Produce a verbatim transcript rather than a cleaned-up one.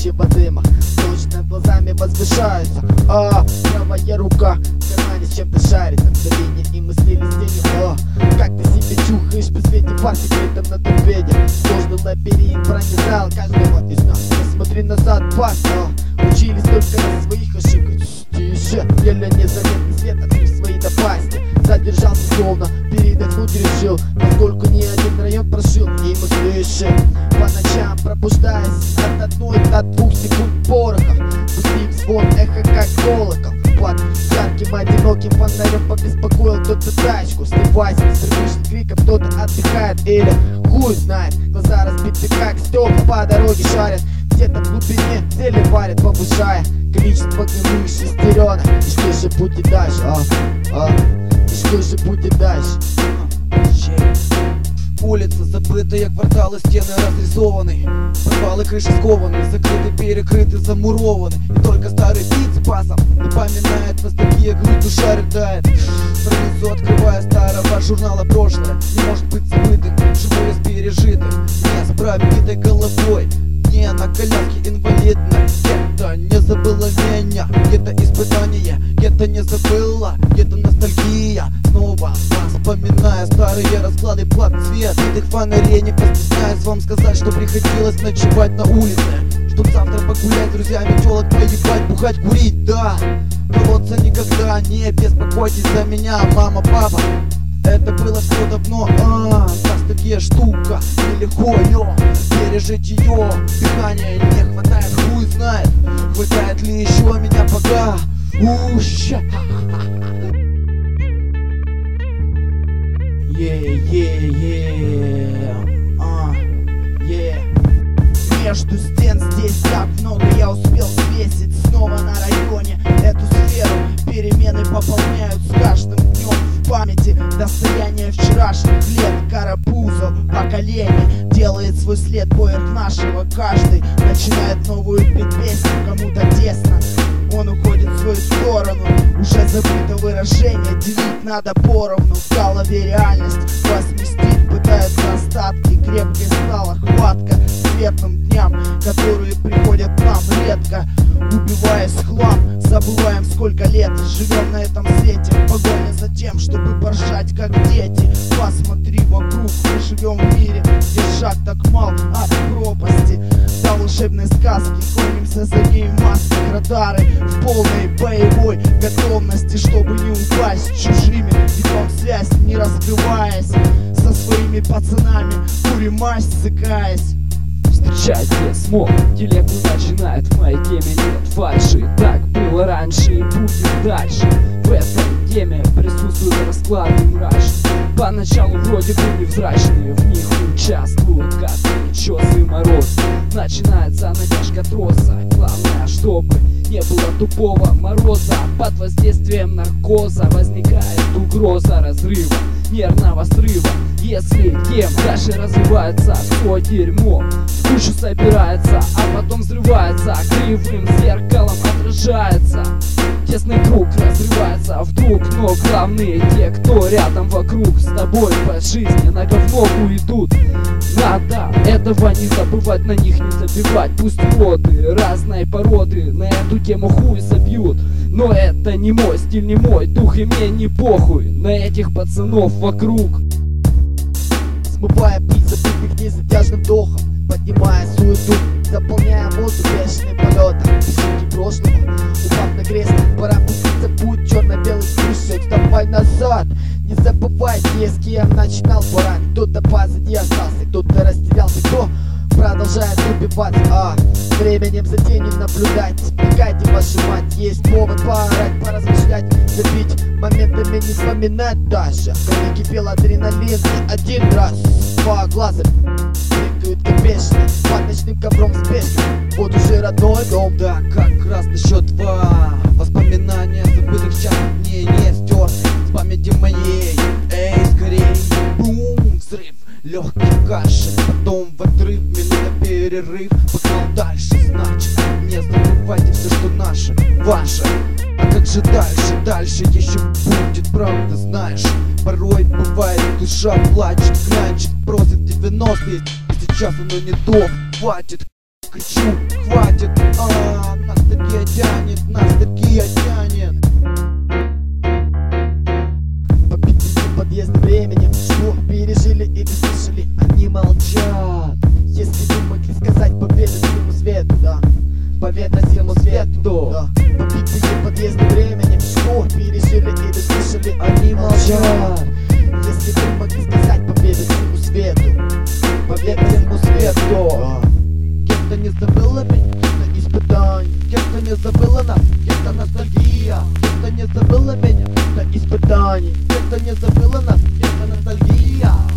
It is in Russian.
тлеющего дыма. Ночь над глазами возвышается, а правая рука в кармане с чем-то шарит. В долине и мы слились с тенью. О, как ты себе чухаешь при свете фар секретом на торпеде. Сложный лабиринт пронизал каждого из нас. Посмотри назад, пас, о, учились только на своих ошибках. Тише, еле незаметный свет, открыв свои напасти. Задержался словно, передохнуть решил, поскольку ни один район прошил. И мы слышим по ночам, пробуждаясь от одной до двух секунд пороха. Пустив звон, эхо как колокол. Под ярким одиноким фонарем побеспокоил кто-то тачку. Сливаясь с рвущим криком, кто-то отдыхает или хуй знает. Глаза разбиты как стекла, по дороге шарят. Где-то в глубине цели варят, повышая количество гнилых шестеренок. И что же будет дальше, а? а? И что же будет дальше? Улица забытая, кварталы, стены разрисованы, подвалы, крыши скованы, закрыты, перекрыты, замурованы. И только старый бит с басом напоминает ностальгия, грудь, душа рыдает. Страницу открывая старого журнала прошлое, не может быть забытым, живое с пережитым. Не с пробитой головой, не на коляске инвалидной. Где-то не забыла меня, где-то испытание, где-то не забыла, где-то ностальгия. Снова вспоминая старые расклады под цвет битых фонарей, не постесняюсь вам сказать, что приходилось ночевать на улице, чтоб завтра погулять с друзьями, телок поебать, бухать, курить, да. Колоться никогда, не беспокойтесь за меня, мама, папа. Это было все давно, а, ностальгия штука, нелегко ее пережить ее. Дыхания не хватает, хуй знает, хватает ли еще меня пока. Уща. Yeah, yeah, yeah. А, yeah. Между стен здесь так много я успел свесить. Снова на районе эту сферу перемены пополняют с каждым днем. В памяти достояние вчерашних лет. Карапузов поколение делает свой след поверх нашего. Каждый начинает новую петь песню, кому-то тесно. Он уходит в свою сторону, уже забыто выражение. Делить надо поровну, в голове реальность возместить пытаются остатки. Крепкой стала хватка светлым дням, которые приходят к нам редко. Убиваясь в хлам, забываем сколько лет живем на этом свете, в погоне за тем, чтобы поржать как дети. Посмотри вокруг, мы живем в мире, где шаг так мал от пропасти до волшебной сказки. Гонимся за ней в масках, радары в полной боевой готовности, чтобы не упасть чужими. Ведем связь, не раскрываясь, со своими пацанами курим мазь, ссыкаясь. Встречайте смог, телегу начинает, в моей теме нет фальши. Так было раньше и будет дальше. В этой теме присутствуют расклады мрачные. Поначалу вроде бы невзрачные, в них участвуют капли, чёсы, мороз. Начинается натяжка троса, главное, чтобы не было тупого мороза. Под воздействием наркоза возникает угроза разрыва, нервного срыва. Если тем дальше развивается, все дерьмо в кучу собирается, а потом взрывается, кривым зеркалом отражается. Тесный круг разрывается вдруг, но главные те, кто рядом вокруг с тобой по жизни на говно уйдут. Надо этого не забывать, на них не забивать. Пусть уроды разной породы на эту тему хуй забьют, но это не мой стиль, не мой дух, и мне не похуй на этих пацанов вокруг. Смывая пыль забытых незатяжным вдохом, поднимая суету, заполняя воздух бешеным полетом. Песенки прошлого, упав на крест, пора пуститься в путь черно-белый спущик. Вставай назад, не забывайте, с кем начинал пора. Кто-то позади остался, кто-то растерялся, кто продолжает убивать, а временем за тенью наблюдать. Вникайте, вашу мать, есть повод поорать, поразмышлять, забить, моментами не вспоминать даже. Когда кипел адреналин и один раз два глаза прыгают как бешеные под ночным ковром спешно. Вот уже родной дом. Да, как раз на счет два. Воспоминания забытых частных дней не стер с памяти моей. Эй, скорей, бум, взрыв, легкий кашель, потом в отрыв, минута перерыв, погнал дальше, значит, не забывайте все, что наше, ваше. А как же дальше, дальше еще будет, правда, знаешь. Порой бывает, душа плачет, клянчит, просит девяностые. Сейчас оно не то, хватит. Кричу, хватит, а ностальгия тянет, ностальгия тянет. Побитые подъезды временем, что пережили или слышали, они молчат. Если вы могли сказать победу всему свету, да, победа всему свету, да. Побитые подъезды временем, что пережили или слышали, они молчат. Если вы могли сказать победу всему свету, победа всему свету, да. Кем-то не забыла меня, кем-то испытание, кем-то не забыла нас, кем-то ностальгия, кем-то не забыла меня, кем-то испытаний, кем-то не забыла нас, кем-то ностальгия.